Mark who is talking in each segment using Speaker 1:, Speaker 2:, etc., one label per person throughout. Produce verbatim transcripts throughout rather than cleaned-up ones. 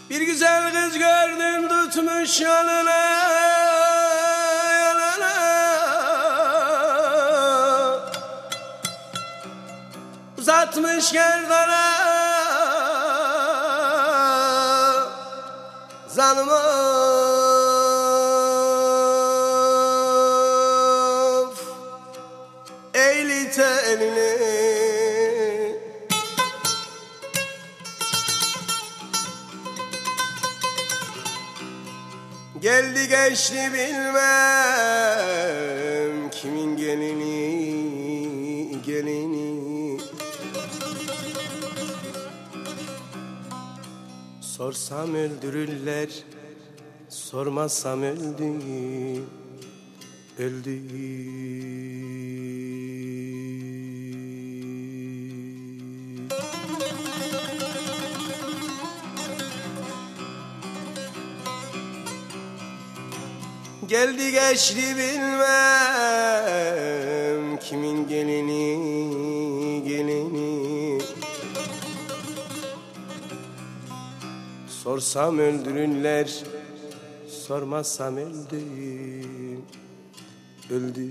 Speaker 1: Bir güzel kız gördüm tutmuş yanına, yanına. Uzatmış gerdana zanıma. Eğli telini geldi geçti bilmem kimin gelini, gelini. Sorsam öldürürler, sormazsam öldü, öldü. Geldi geçti bilmem kimin gelini, gelini. Sorsam öldürürler, sormazsam öldü, öldü.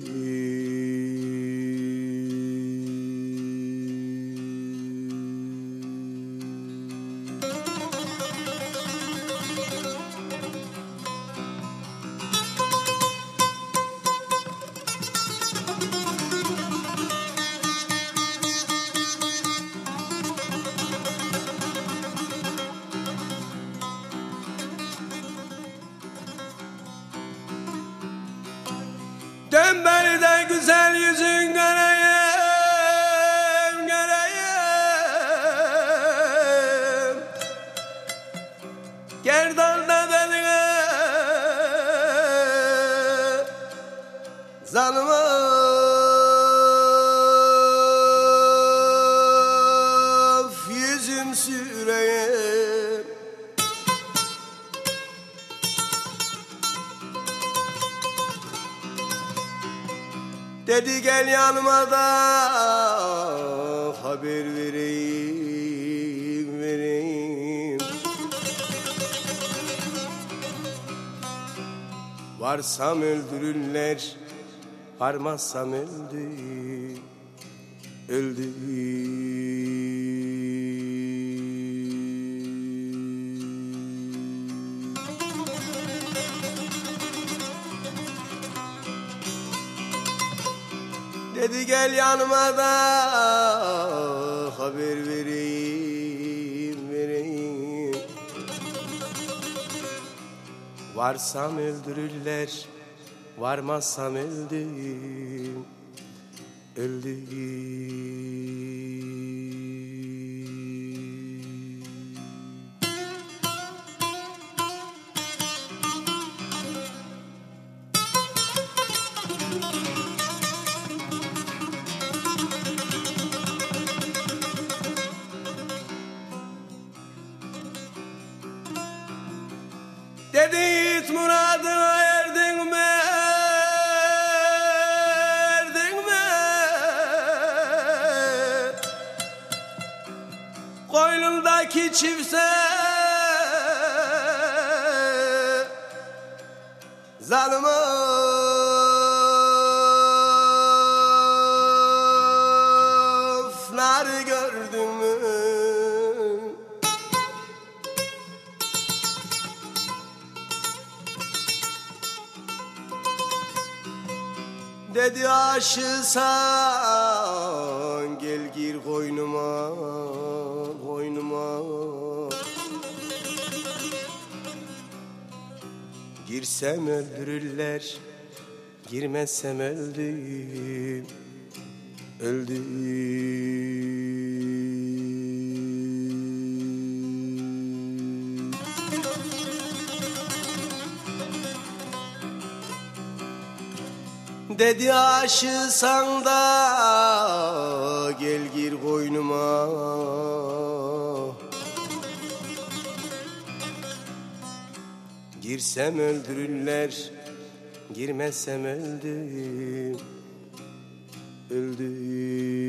Speaker 1: Dön beni de güzel yüzün göreyim, göreyim. Gerdanla beline zanıma. Yüzüm süreyim. Dedi gel yanıma da haber vereyim, vereyim. Varsam öldürürler, varmazsam öldü, öldü. Dedi gel yanıma da haber vereyim, vereyim. Varsam öldürürler, varmazsam öldüm, öldüm. Dedi it muradına erdin mi, erdin mi? Koynundaki çifte zalıma. Nar gördün mü? Dedi aşığsan gel gir koynuma, koynuma. Girsem öldürürler, girmezsem öldüm, öldüm. Dedi aşığsan da gel gir koynuma. Girsem öldürürler, girmezsem öldüm, öldüm.